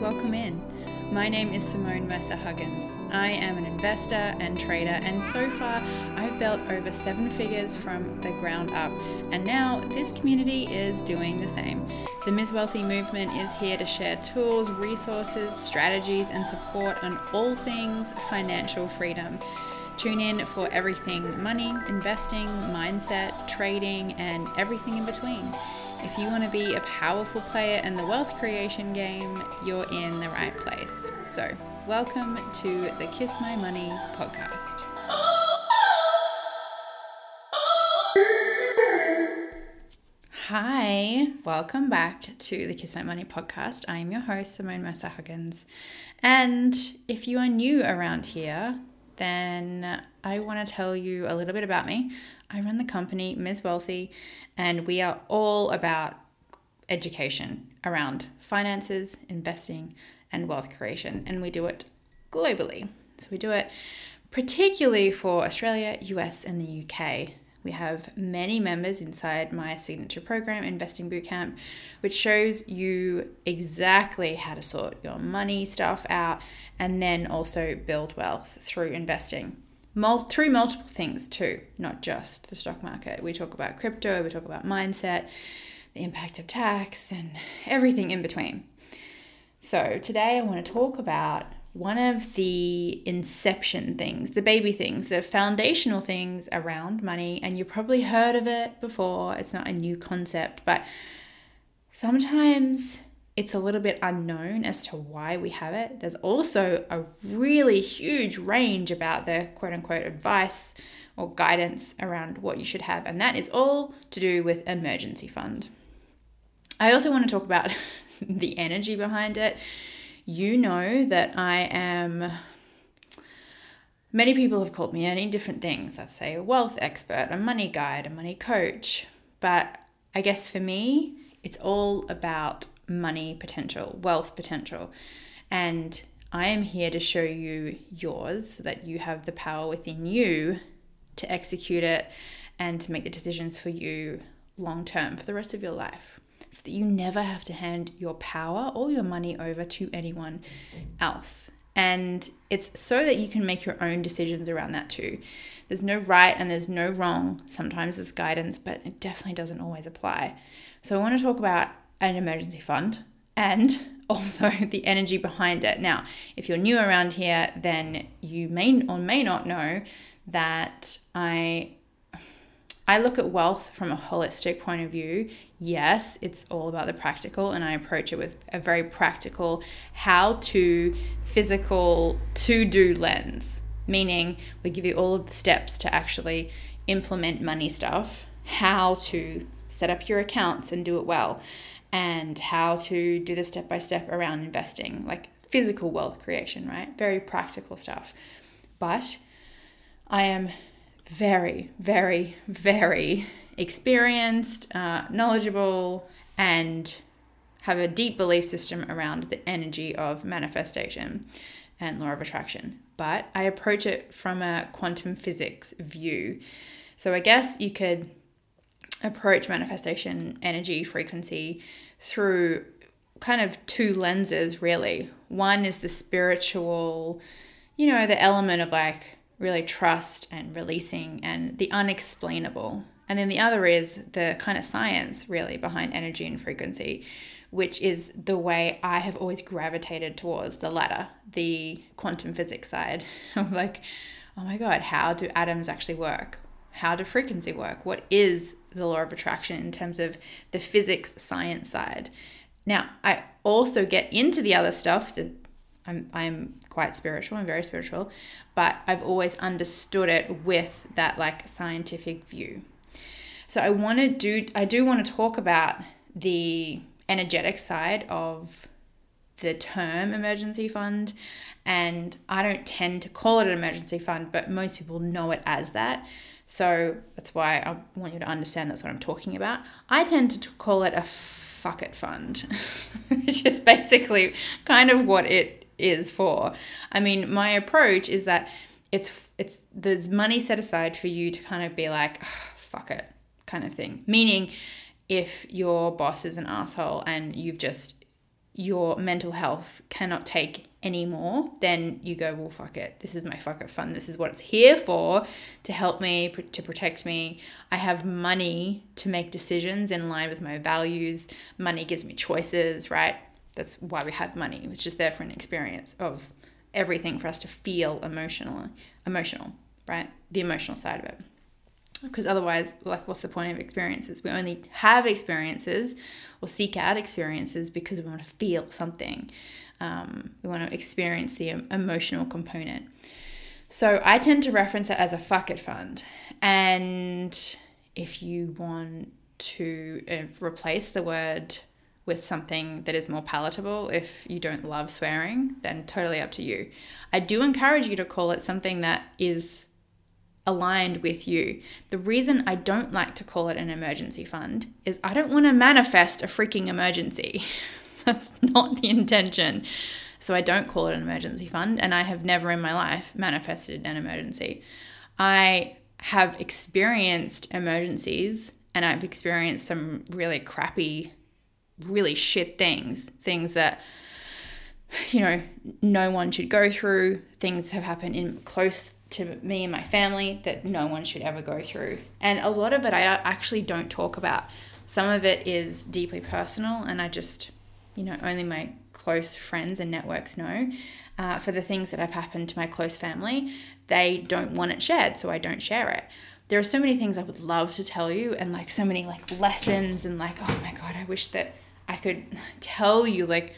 welcome in. My name is Simone Mercer-Huggins. I am an investor and trader, and so far I've built over 7 figures from the ground up, and now this community is doing the same. The Ms. Wealthy movement is here to share tools, resources, strategies, and support on all things financial freedom. Tune in for everything money, investing, mindset, trading, and everything in between. If you want to be a powerful player in the wealth creation game, you're in the right place. So, welcome to the Kiss My Money podcast. Hi, welcome back to the Kiss My Money podcast. I am your host, Simone Mercer-Huggins. And if you are new around here, then I want to tell you a little bit about me. I run the company Ms. Wealthy, and we are all about education around finances, investing, and wealth creation. And we do it globally. So we do it particularly for Australia, US, and the UK. We have many members inside my signature program, Investing Bootcamp, which shows you exactly how to sort your money stuff out and then also build wealth through investing. Through multiple things too, not just the stock market. We talk about crypto, we talk about mindset, the impact of tax, and everything in between. So today I want to talk about one of the inception things, the baby things, the foundational things around money. And you probably heard of it before. It's not a new concept, but sometimes it's a little bit unknown as to why we have it. There's also a really huge range about the quote unquote advice or guidance around what you should have. And that is all to do with emergency fund. I also want to talk about the energy behind it. You know that many people have called me many different things. Let's say a wealth expert, a money guide, a money coach. But I guess for me, it's all about money potential, wealth potential. And I am here to show you yours so that you have the power within you to execute it and to make the decisions for you long term for the rest of your life, so that you never have to hand your power or your money over to anyone else. And it's so that you can make your own decisions around that too. There's no right and there's no wrong. Sometimes there's guidance, but it definitely doesn't always apply. So I want to talk about an emergency fund and also the energy behind it. Now, if you're new around here, then you may or may not know that I look at wealth from a holistic point of view. Yes, it's all about the practical, and I approach it with a very practical, how-to, physical, to-do lens. Meaning, we give you all of the steps to actually implement money stuff, how to set up your accounts and do it well, and how to do the step-by-step around investing, like physical wealth creation, right? Very practical stuff. But I am very, very, very experienced, knowledgeable, and have a deep belief system around the energy of manifestation and law of attraction. But I approach it from a quantum physics view. So I guess you could approach manifestation, energy, frequency through kind of 2 lenses, really. One is the spiritual, the element of like really trust and releasing and the unexplainable. And then the other is the kind of science really behind energy and frequency, which is the way I have always gravitated towards the latter, the quantum physics side of like, oh my God, how do atoms actually work? How do frequency work? What is the law of attraction in terms of the physics science side? Now, I also get into the other stuff that I'm quite spiritual, I'm very spiritual, but I've always understood it with that like scientific view. So I do want to talk about the energetic side of the term emergency fund, and I don't tend to call it an emergency fund, but most people know it as that. So that's why I want you to understand that's what I'm talking about. I tend to call it a fuck it fund, which is basically kind of what it is for. I mean, my approach is that there's money set aside for you to kind of be like, oh, fuck it kind of thing. Meaning if your boss is an asshole and you've just your mental health cannot take anymore, then you go, well, fuck it. This is my fuck it fund. This is what it's here for, to help me, to protect me. I have money to make decisions in line with my values. Money gives me choices, right? That's why we have money, which is there for an experience of everything for us to feel emotional, right? The emotional side of it. Because otherwise, like, what's the point of experiences? We only have experiences or seek out experiences because we want to feel something. We want to experience the emotional component. So I tend to reference it as a fuck it fund. And if you want to replace the word with something that is more palatable, if you don't love swearing, then totally up to you. I do encourage you to call it something that is aligned with you. The reason I don't like to call it an emergency fund is I don't want to manifest a freaking emergency. That's not the intention. So I don't call it an emergency fund, and I have never in my life manifested an emergency. I have experienced emergencies, and I've experienced some really crappy, really shit things that, you know, no one should go through. Things have happened in close to me and my family that no one should ever go through. And a lot of it I actually don't talk about. Some of it is deeply personal, and I just, you know, only my close friends and networks know. For the things that have happened to my close family, they don't want it shared, so I don't share it. There are so many things I would love to tell you, and like so many like lessons, and like, oh my God, I wish that I could tell you, like,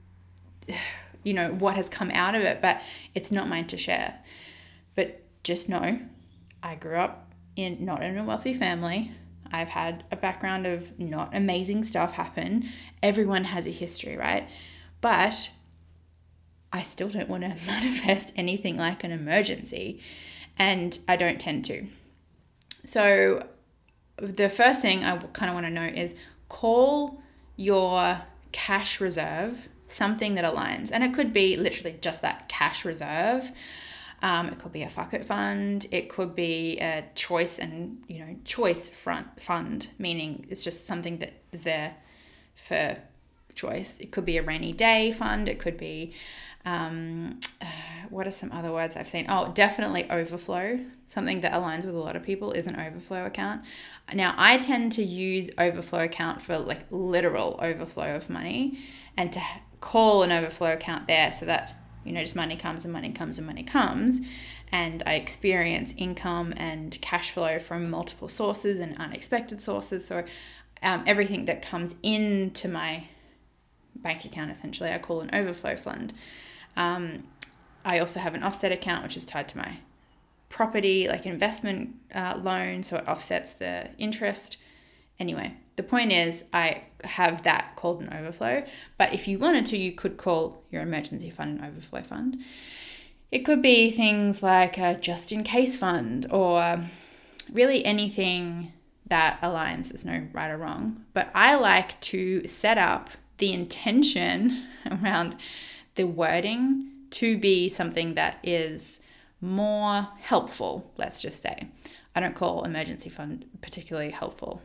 you know, what has come out of it, but it's not mine to share. But just know, I grew up not in a wealthy family. I've had a background of not amazing stuff happen. Everyone has a history, right? But I still don't want to manifest anything like an emergency, and I don't tend to. So the first thing I kind of want to know is call your cash reserve something that aligns. And it could be literally just that, cash reserve. It could be a fuck it fund. It could be a choice fund, meaning it's just something that is there for choice. It could be a rainy day fund. It could be, what are some other words I've seen? Oh, definitely overflow. Something that aligns with a lot of people is an overflow account. Now, I tend to use overflow account for like literal overflow of money, and to call an overflow account there so that, you know, just money comes and money comes and money comes. And I experience income and cash flow from multiple sources and unexpected sources. So everything that comes into my bank account, essentially, I call an overflow fund. I also have an offset account, which is tied to my property, like investment loan. So it offsets the interest. Anyway, the point is I have that called an overflow. But if you wanted to, you could call your emergency fund an overflow fund. It could be things like a just in case fund, or really anything that aligns. There's no right or wrong. But I like to set up the intention around the wording to be something that is more helpful, let's just say. I don't call emergency fund particularly helpful.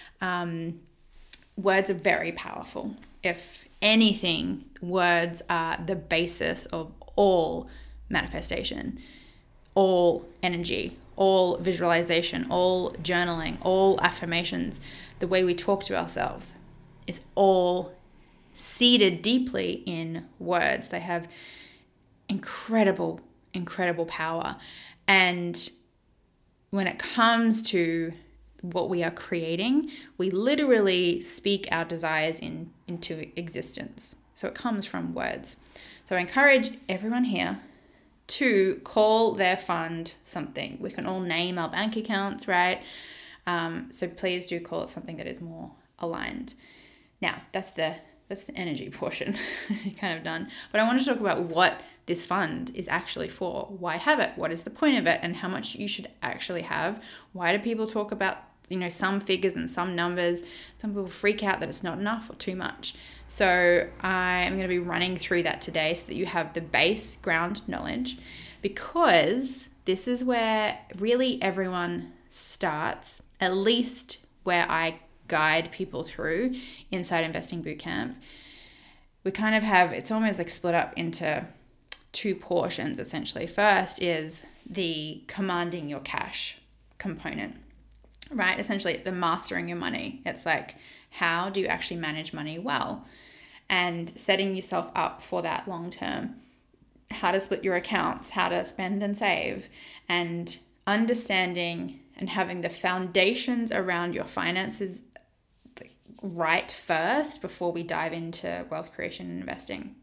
Words are very powerful. If anything, words are the basis of all manifestation, all energy, all visualization, all journaling, all affirmations. The way we talk to ourselves is all seated deeply in words. They have incredible power. And when it comes to what we are creating, we literally speak our desires into existence. So it comes from words. So I encourage everyone here to call their fund something. We can all name our bank accounts, right? So please do call it something that is more aligned. Now, that's the energy portion kind of done. But I want to talk about what this fund is actually for. Why have it? What is the point of it? And how much you should actually have? Why do people talk about, you know, some figures and some numbers? Some people freak out that it's not enough or too much. So I'm going to be running through that today so that you have the base ground knowledge, because this is where really everyone starts, at least where I guide people through inside Investing Bootcamp. we kind of have, it's almost like split up into two portions essentially. First is the commanding your cash component, right? Essentially the mastering your money. It's like, how do you actually manage money well? And setting yourself up for that long term. How to split your accounts, how to spend and save, and understanding and having the foundations around your finances right first before we dive into wealth creation and investing.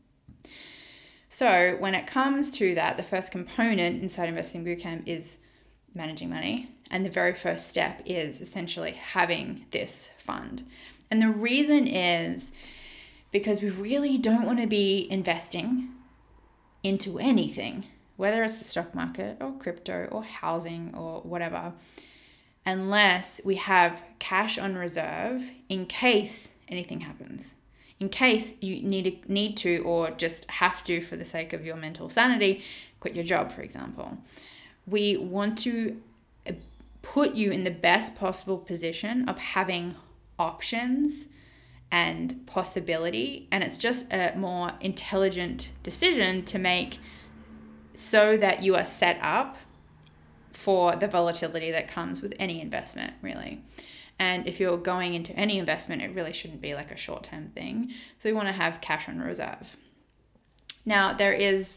So when it comes to that, the first component inside Investing Bootcamp is managing money. And the very first step is essentially having this fund. And the reason is because we really don't want to be investing into anything, whether it's the stock market or crypto or housing or whatever, unless we have cash on reserve in case anything happens. In case you need to or just have to, for the sake of your mental sanity, quit your job, for example. We want to put you in the best possible position of having options and possibility, and it's just a more intelligent decision to make so that you are set up for the volatility that comes with any investment, really. And if you're going into any investment, it really shouldn't be like a short-term thing. So we want to have cash on reserve. Now, there's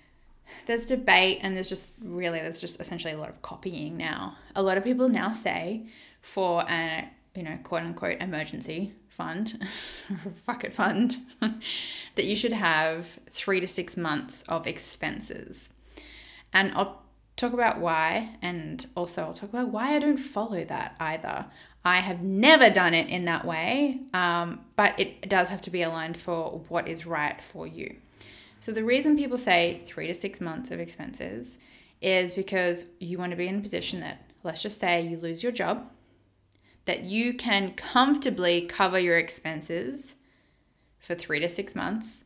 debate, and there's just essentially a lot of copying now. A lot of people now say for an quote unquote emergency fund, bucket fund, that you should have 3 to 6 months of expenses. And I'll talk about why, and also I'll talk about why I don't follow that either. I have never done it in that way, but it does have to be aligned for what is right for you. So the reason people say 3 to 6 months of expenses is because you want to be in a position that, let's just say you lose your job, that you can comfortably cover your expenses for 3 to 6 months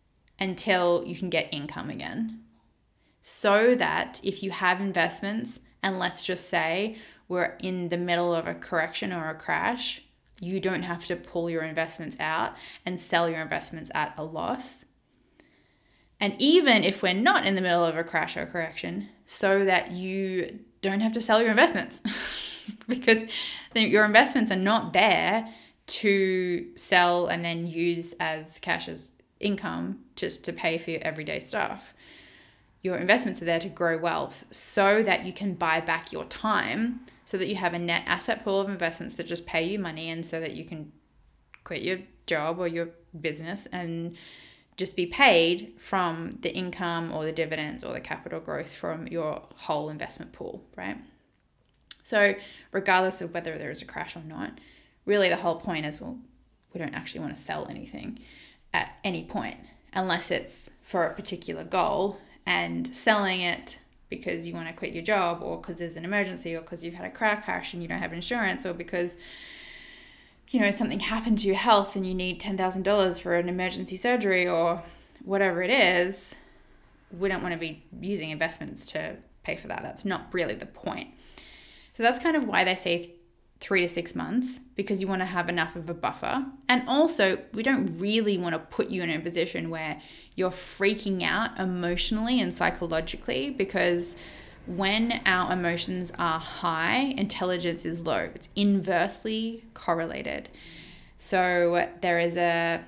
until you can get income again. So that if you have investments, and let's just say we're in the middle of a correction or a crash, you don't have to pull your investments out and sell your investments at a loss. And even if we're not in the middle of a crash or correction, so that you don't have to sell your investments because your investments are not there to sell and then use as cash as income just to pay for your everyday stuff. Your investments are there to grow wealth so that you can buy back your time, so that you have a net asset pool of investments that just pay you money, and so that you can quit your job or your business and just be paid from the income or the dividends or the capital growth from your whole investment pool, right? So regardless of whether there is a crash or not, really the whole point is, well, we don't actually want to sell anything at any point unless it's for a particular goal. And selling it because you want to quit your job, or because there's an emergency, or because you've had a car crash and you don't have insurance, or because something happened to your health and you need $10,000 for an emergency surgery, or whatever it is, we don't want to be using investments to pay for that. That's not really the point. So that's kind of why they say 3 to 6 months, because you want to have enough of a buffer. And also, we don't really want to put you in a position where you're freaking out emotionally and psychologically, because when our emotions are high, intelligence is low. It's inversely correlated. So there is a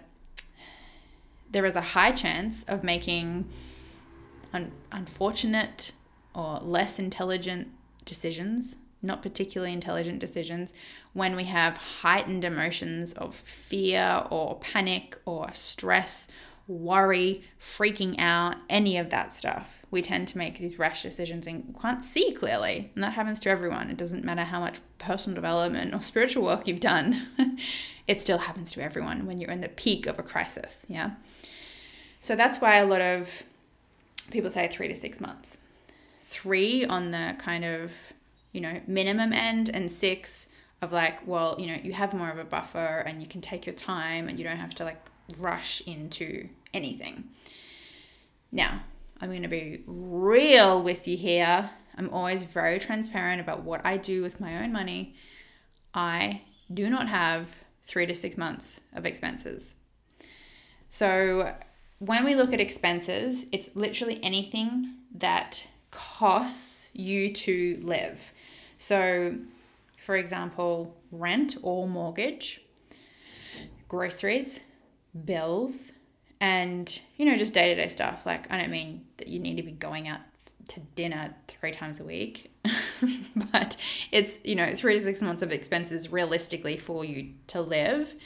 high chance of making unfortunate or less intelligent decisions, not particularly intelligent decisions, when we have heightened emotions of fear or panic or stress, worry, freaking out, any of that stuff. We tend to make these rash decisions and can't see clearly. And that happens to everyone. It doesn't matter how much personal development or spiritual work you've done. It still happens to everyone when you're in the peak of a crisis. Yeah. So that's why a lot of people say 3 to 6 months. 3 on the kind of minimum end, and 6 of like, well, you have more of a buffer and you can take your time and you don't have to like rush into anything. Now, I'm going to be real with you here. I'm always very transparent about what I do with my own money. I do not have 3 to 6 months of expenses. So when we look at expenses, it's literally anything that costs you to live. So, for example, rent or mortgage, groceries, bills, and, just day-to-day stuff. Like, I don't mean that you need to be going out to dinner 3 times a week, but it's, 3 to 6 months of expenses realistically for you to live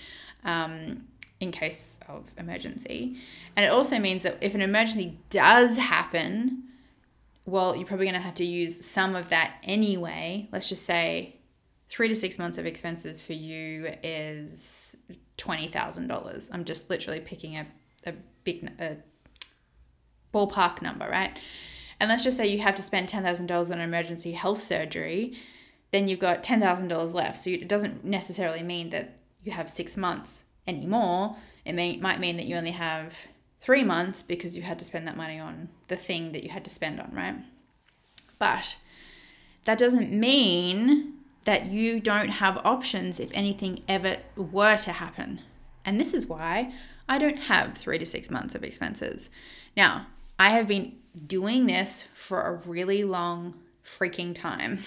in case of emergency. And it also means that if an emergency does happen, well, you're probably going to have to use some of that anyway. Let's just say 3 to 6 months of expenses for you is $20,000. I'm just literally picking a big ballpark number, right? And let's just say you have to spend $10,000 on emergency health surgery, then you've got $10,000 left. So it doesn't necessarily mean that you have 6 months anymore. It might mean that you only have 3 months because you had to spend that money on the thing that you had to spend on, right? But that doesn't mean that you don't have options if anything ever were to happen. And this is why I don't have 3 to 6 months of expenses. Now, I have been doing this for a really long freaking time.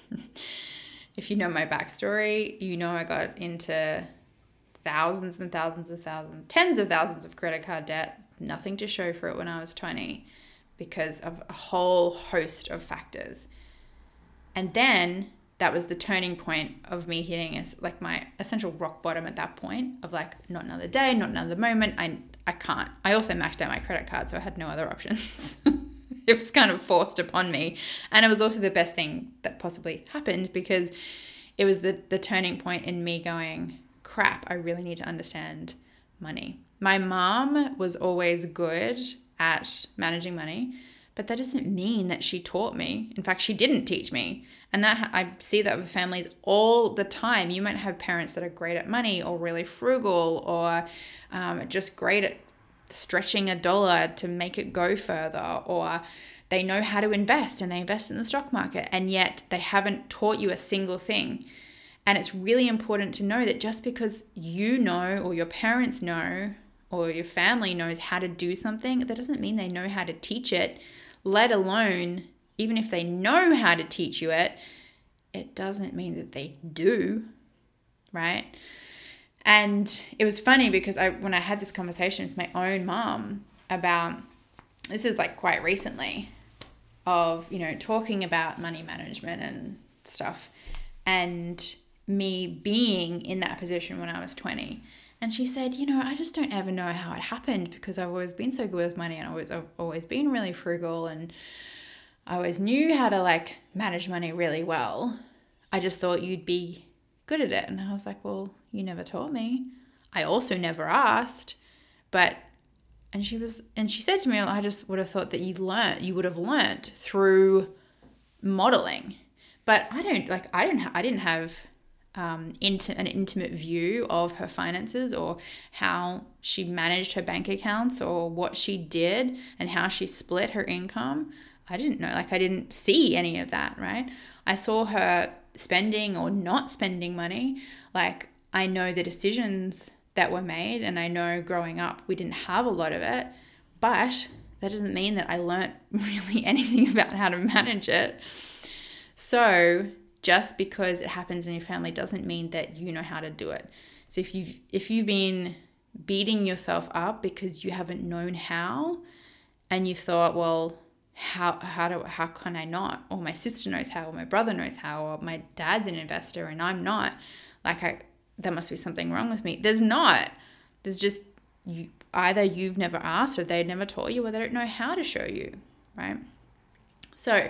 If you know my backstory, I got into thousands and thousands of thousands, tens of thousands of credit card debt, nothing to show for it when I was 20 because of a whole host of factors. And then that was the turning point of me hitting my essential rock bottom at that point of not another day, not another moment. I can't. I also maxed out my credit card, so I had no other options. It was kind of forced upon me. And it was also the best thing that possibly happened because it was the turning point in me going, crap, I really need to understand money. My mom was always good at managing money, but that doesn't mean that she taught me. In fact, she didn't teach me. And that I see that with families all the time. You might have parents that are great at money or really frugal or just great at stretching a dollar to make it go further, or they know how to invest and they invest in the stock market, and yet they haven't taught you a single thing. And it's really important to know that just because you know, or your parents know, or your family knows how to do something, that doesn't mean they know how to teach it, let alone, even if they know how to teach you it, it doesn't mean that they do, right? And it was funny because when I had this conversation with my own mom about, this is quite recently, of, talking about money management and stuff, and me being in that position when I was 20. And she said, I just don't ever know how it happened because I've always been so good with money and I've always been really frugal and I always knew how to manage money really well. I just thought you'd be good at it. And I was like, well, you never taught me. I also never asked. And she said to me, well, I just would have thought that you would have learnt through modeling. But I didn't have an intimate view of her finances or how she managed her bank accounts or what she did and how she split her income. I didn't know, I didn't see any of that, right? I saw her spending or not spending money. I know the decisions that were made, and I know growing up we didn't have a lot of it, but that doesn't mean that I learnt really anything about how to manage it. So just because it happens in your family doesn't mean that you know how to do it. So if you've been beating yourself up because you haven't known how, and you've thought, well, how can I not? Or my sister knows how, or my brother knows how, or my dad's an investor and I'm not. There must be something wrong with me. There's not. There's just either you've never asked or they never taught you or they don't know how to show you, right? So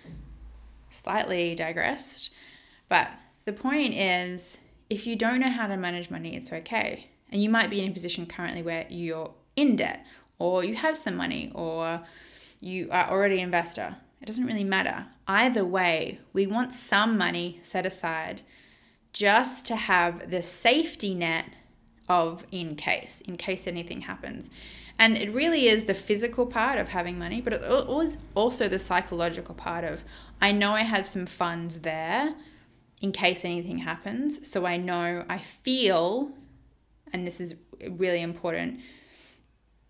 slightly digressed, but the point is, if you don't know how to manage money, it's okay. And you might be in a position currently where you're in debt, or you have some money, or you are already an investor. It doesn't really matter. Either way, we want some money set aside just to have the safety net of in case anything happens. And it really is the physical part of having money, but it was also the psychological part of, I know I have some funds there in case anything happens. So I know, I feel, and this is really important,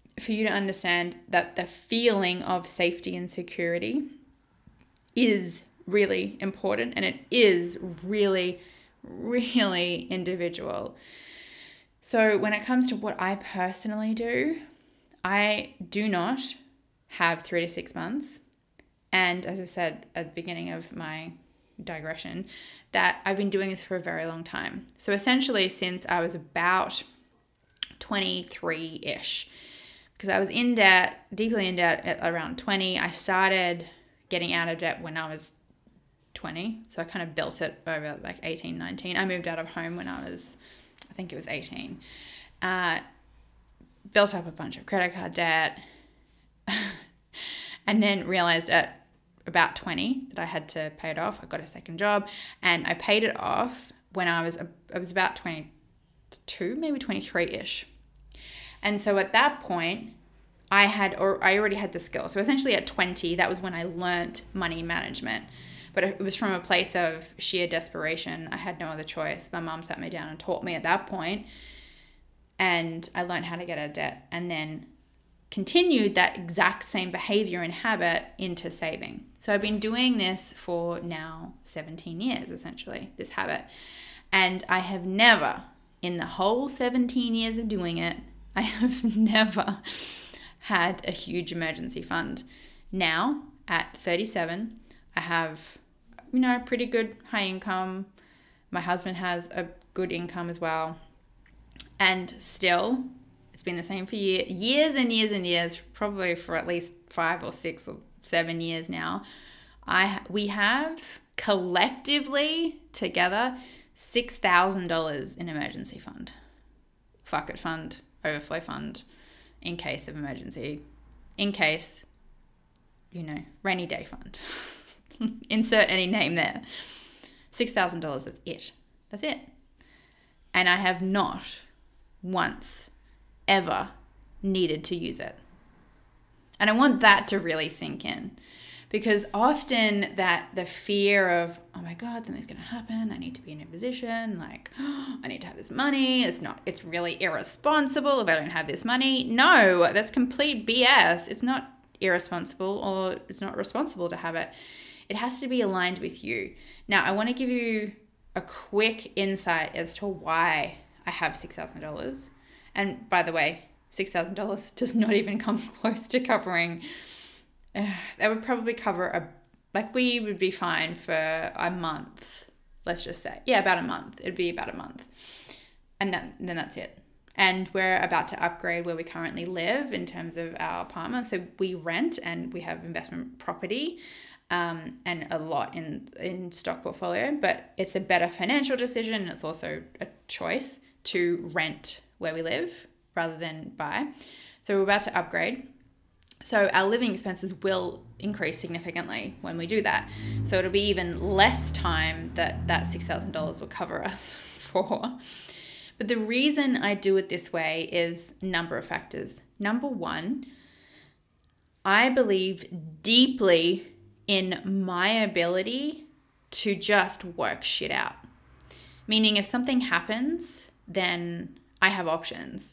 for you to understand that the feeling of safety and security is really important, and it is really, really individual. So when it comes to what I personally do, I do not have 3 to 6 months. And as I said at the beginning of my digression, that I've been doing this for a very long time. So essentially since I was about 23-ish, because I was in debt, deeply in debt at around 20. I started getting out of debt when I was 20. So I kind of built it over like 18, 19. I moved out of home when I think it was 18. Built up a bunch of credit card debt and then realized at about 20 that I had to pay it off. I got a second job and I paid it off when I was about 22, maybe 23-ish. And so at that point, I already had the skill. So essentially at 20, that was when I learnt money management. But it was from a place of sheer desperation. I had no other choice. My mom sat me down and taught me at that point. And I learned how to get out of debt and then continued that exact same behavior and habit into saving. So I've been doing this for now 17 years, essentially, this habit. And I have never, in the whole 17 years of doing it, I have never had a huge emergency fund. Now, at 37, I have, pretty good high income. My husband has a good income as well. And still, it's been the same for years and years and years, probably for at least 5 or 6 or 7 years now. We have collectively together $6,000 in emergency fund. Fuck it fund. Overflow fund in case of emergency, in case, rainy day fund. Insert any name there. $6,000, that's it. And I have not once ever needed to use it. And I want that to really sink in. Because often the fear of, oh my God, something's going to happen. I need to be in a position, I need to have this money. It's really irresponsible if I don't have this money. No, that's complete BS. It's not irresponsible or it's not responsible to have it. It has to be aligned with you. Now, I want to give you a quick insight as to why I have $6,000. And by the way, $6,000 does not even come close to covering. That would probably cover we would be fine for a month, let's just say. Yeah, about a month. It'd be about a month. And then that's it. And we're about to upgrade where we currently live in terms of our apartment. So we rent and we have investment property and a lot in stock portfolio. But it's a better financial decision. And it's also a choice to rent where we live rather than buy. So we're about to upgrade. So our living expenses will increase significantly when we do that. So it'll be even less time that $6,000 will cover us for. But the reason I do it this way is a number of factors. Number one, I believe deeply in my ability to just work shit out. Meaning if something happens, then I have options.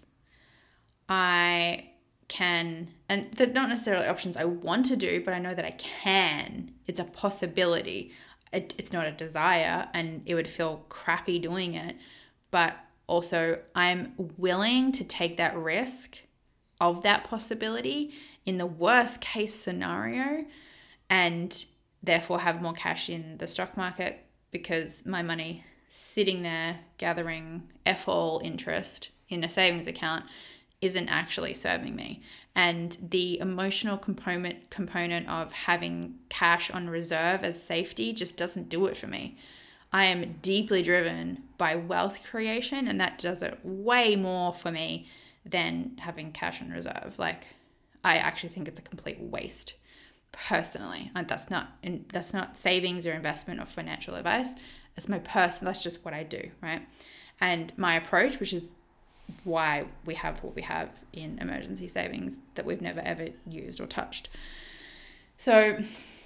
I can, and they're not necessarily options I want to do, but I know that I can. It's a possibility. It's not a desire, and it would feel crappy doing it. But also, I'm willing to take that risk of that possibility in the worst case scenario, and therefore have more cash in the stock market because my money sitting there gathering all interest in a savings account isn't actually serving me. And the emotional component of having cash on reserve as safety just doesn't do it for me. I am deeply driven by wealth creation, and that does it way more for me than having cash on reserve. I actually think it's a complete waste personally. And that's not savings or investment or financial advice. That's just what I do, right? And my approach, which is why we have what we have in emergency savings that we've never ever used or touched. So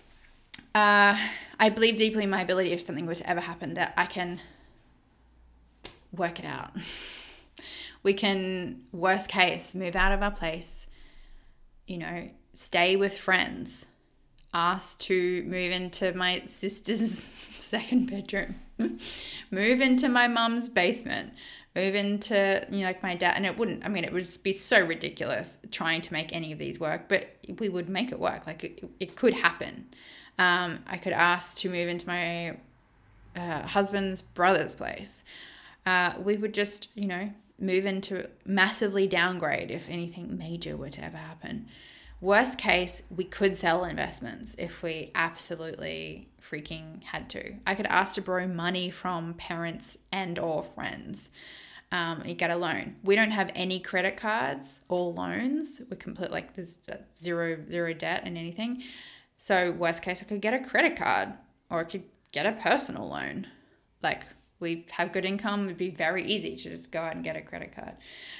I believe deeply in my ability, if something were to ever happen, that I can work it out. We can, worst case, move out of our place, stay with friends, asked to move into my sister's second bedroom, move into my mum's basement, move into, like my dad. And it would just be so ridiculous trying to make any of these work, but we would make it work. Like it could happen. I could ask to move into my husband's brother's place. We would just, move into massively downgrade if anything major were to ever happen. Worst case, we could sell investments if we absolutely freaking had to. I could ask to borrow money from parents and or friends. You get a loan. We don't have any credit cards or loans. We're complete, like there's zero debt and anything. So worst case, I could get a credit card or I could get a personal loan. Like we have good income. It'd be very easy to just go out and get a credit card.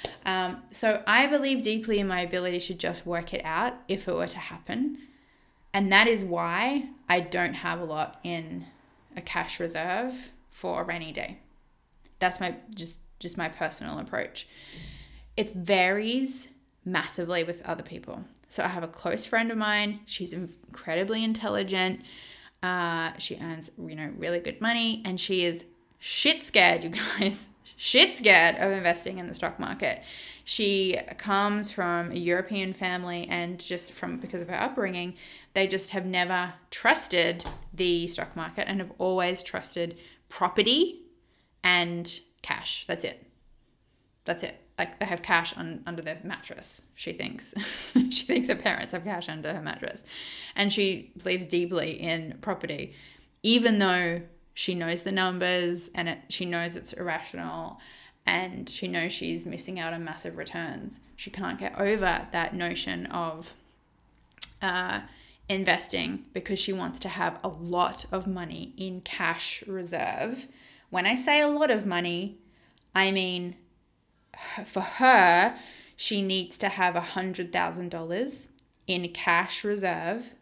So I believe deeply in my ability to just work it out if it were to happen. And that is why I don't have a lot in a cash reserve for a rainy day. That's my just my personal approach. It varies massively with other people. So I have a close friend of mine. She's incredibly intelligent. She earns, really good money, and she is shit scared, you guys. Shit scared of investing in the stock market. She comes from a European family, and because of her upbringing, they just have never trusted the stock market and have always trusted property and cash. That's it. Like they have cash under their mattress, she thinks. She thinks her parents have cash under her mattress. And she believes deeply in property, even though she knows the numbers and she knows it's irrational and she knows she's missing out on massive returns. She can't get over that notion of investing because she wants to have a lot of money in cash reserve. When I say a lot of money, I mean for her, she needs to have $100,000 in cash reserve.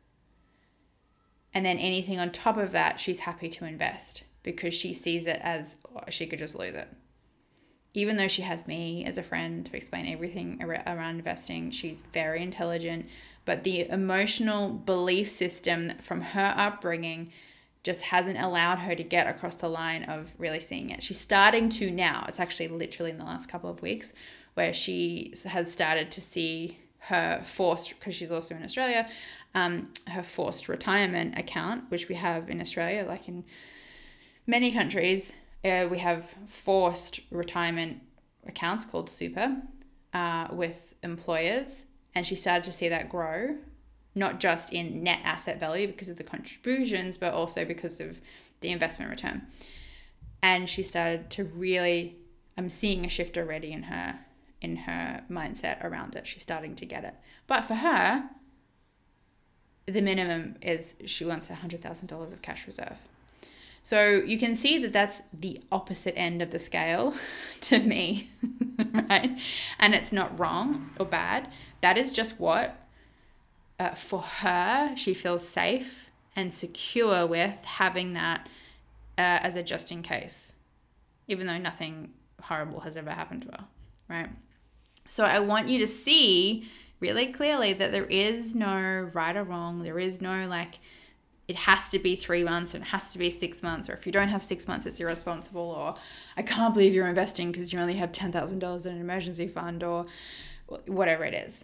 And then anything on top of that, she's happy to invest because she sees it as she could just lose it. Even though she has me as a friend to explain everything around investing, she's very intelligent. But the emotional belief system from her upbringing just hasn't allowed her to get across the line of really seeing it. She's starting to now. It's actually literally in the last couple of weeks where she has started to see her forced, because she's also in Australia, her forced retirement account, which we have in Australia, like in many countries, we have forced retirement accounts called super with employers. And she started to see that grow, not just in net asset value because of the contributions, but also because of the investment return. And she started to really, I'm seeing a shift already in her mindset around it. She's starting to get it. But for her, the minimum is she wants $100,000 of cash reserve. So you can see that that's the opposite end of the scale to me, right? And it's not wrong or bad. That is just what, for her, she feels safe and secure with having that as a just in case, even though nothing horrible has ever happened to her, right? So I want you to see really clearly that there is no right or wrong. There is no it has to be 3 months and it has to be 6 months, or if you don't have 6 months, it's irresponsible, or I can't believe you're investing because you only have $10,000 in an emergency fund, or whatever it is.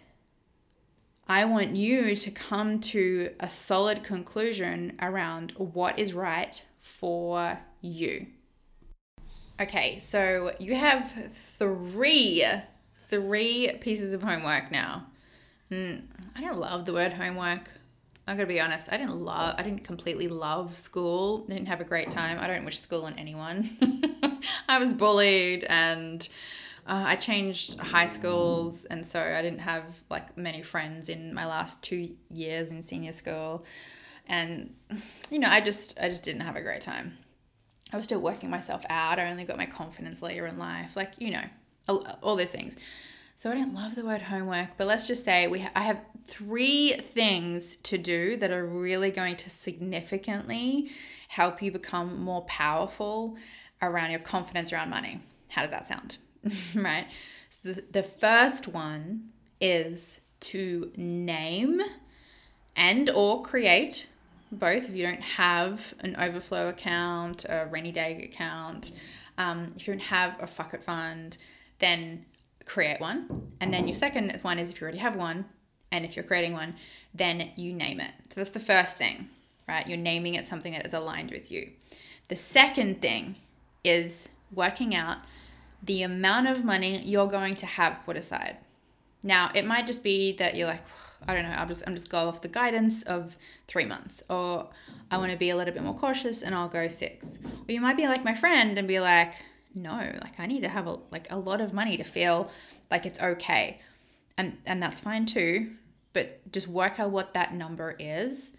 I want you to come to a solid conclusion around what is right for you. Okay, so you have three pieces of homework now. I don't love the word homework. I'm going to be honest. I didn't completely love school. I didn't have a great time. I don't wish school on anyone. I was bullied and I changed high schools. And so I didn't have many friends in my last 2 years in senior school. And, I just didn't have a great time. I was still working myself out. I only got my confidence later in life. All those things. So I didn't love the word homework, but let's just say I have 3 things to do that are really going to significantly help you become more powerful around your confidence around money. How does that sound? Right? So the first one is to name and or create both. If you don't have an overflow account, a rainy day account, if you don't have a fuck it fund, then create one. And then your second one is if you already have one, and if you're creating one, then you name it. So that's the first thing, right? You're naming it something that is aligned with you. The second thing is working out the amount of money you're going to have put aside. Now, it might just be that you're like, I don't know, I'm just go off the guidance of 3 months, or I want to be a little bit more cautious and I'll go 6. Or you might be like my friend and be like, no, like I need to have a lot of money to feel like it's okay. And that's fine too, but just work out what that number is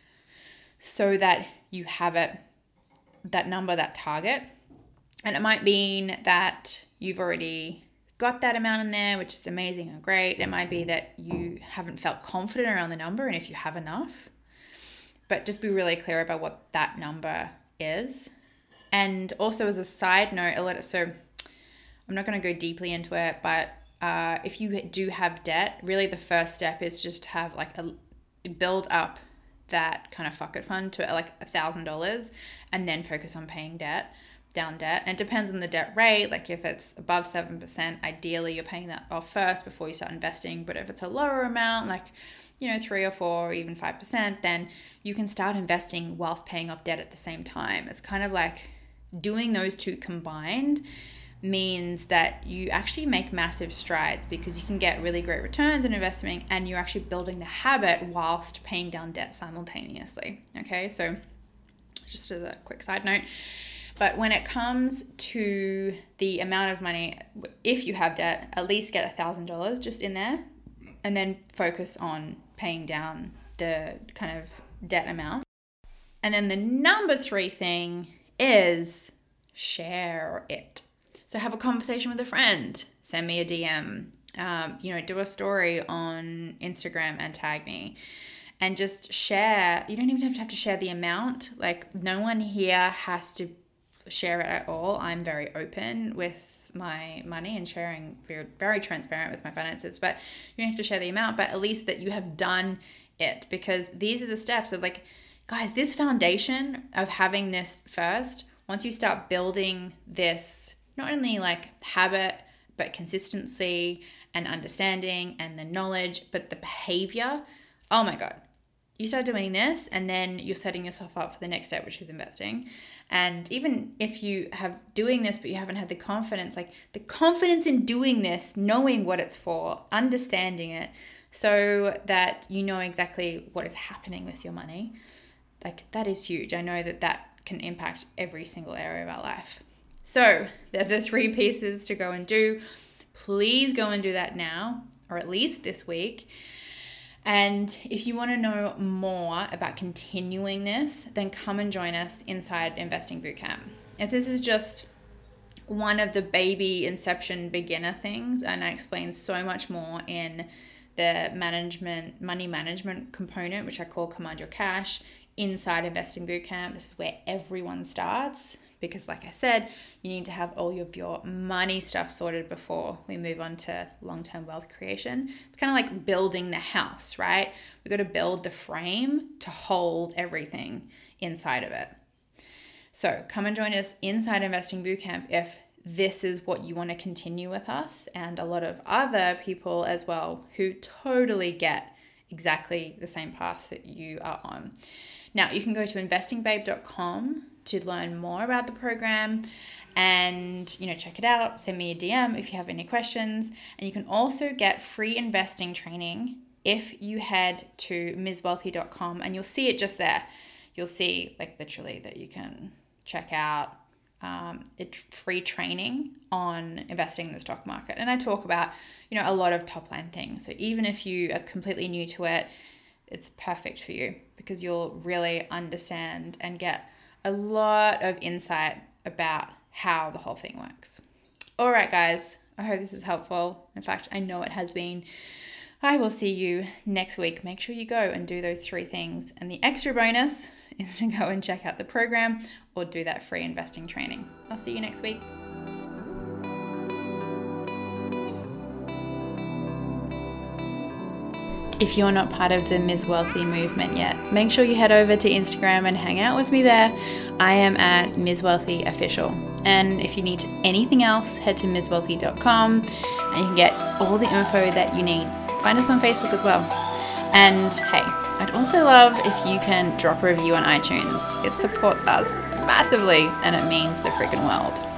so that you have it, that number, that target. And it might mean that you've already got that amount in there, which is amazing and great. It might be that you haven't felt confident around the number and if you have enough. But just be really clear about what that number is. And also as a side note, so I'm not going to go deeply into it, but if you do have debt, really the first step is just to have build up that kind of fuck it fund to like $1,000 and then focus on paying down debt. And it depends on the debt rate. Like if it's above 7%, ideally you're paying that off first before you start investing. But if it's a lower amount, like 3 or 4 or even 5%, then you can start investing whilst paying off debt at the same time. It's kind of like doing those two combined means that you actually make massive strides because you can get really great returns in investing and you're actually building the habit whilst paying down debt simultaneously. Okay, so just as a quick side note. But when it comes to the amount of money, if you have debt, at least get $1,000 just in there and then focus on paying down the kind of debt amount. And then the number 3 thing is share it. So have a conversation with a friend, send me a DM, do a story on Instagram and tag me and just share. You don't even have to share the amount. Like no one here has to share it at all. I'm very open with my money and sharing, very, very transparent with my finances, but you don't have to share the amount, but at least that you have done it, because these are the steps of guys, this foundation of having this first, once you start building this, not only habit, but consistency and understanding and the knowledge, but the behavior, oh my God, you start doing this and then you're setting yourself up for the next step, which is investing. And even if you have doing this, but you haven't had the confidence in doing this, knowing what it's for, understanding it so that you know exactly what is happening with your money, that is huge. I know that can impact every single area of our life. So they're the 3 pieces to go and do. Please go and do that now, or at least this week. And if you want to know more about continuing this, then come and join us inside Investing Bootcamp. And this is just one of the baby inception beginner things, and I explain so much more in the money management component, which I call Command Your Cash, inside Investing Bootcamp. This is where everyone starts. Because like I said, you need to have all of your money stuff sorted before we move on to long-term wealth creation. It's kind of like building the house, right? We've got to build the frame to hold everything inside of it. So come and join us inside Investing Bootcamp if this is what you want to continue with us, and a lot of other people as well who totally get exactly the same path that you are on. Now, you can go to investingbabe.com to learn more about the program and, check it out. Send me a DM if you have any questions. And you can also get free investing training if you head to mswealthy.com, and you'll see it just there. You'll see literally that you can check out it's free training on investing in the stock market. And I talk about, a lot of top line things. So even if you are completely new to it, it's perfect for you because you'll really understand and get a lot of insight about how the whole thing works. All right, guys, I hope this is helpful. In fact, I know it has been. I will see you next week. Make sure you go and do those 3 things. And the extra bonus is to go and check out the program or do that free investing training. I'll see you next week. if you're not part of the Ms. Wealthy movement yet, make sure you head over to Instagram and hang out with me there. I am at Ms. Wealthy Official. And if you need anything else, head to MsWealthy.com and you can get all the info that you need. Find us on Facebook as well. And hey, I'd also love if you can drop a review on iTunes. It supports us massively and it means the freaking world.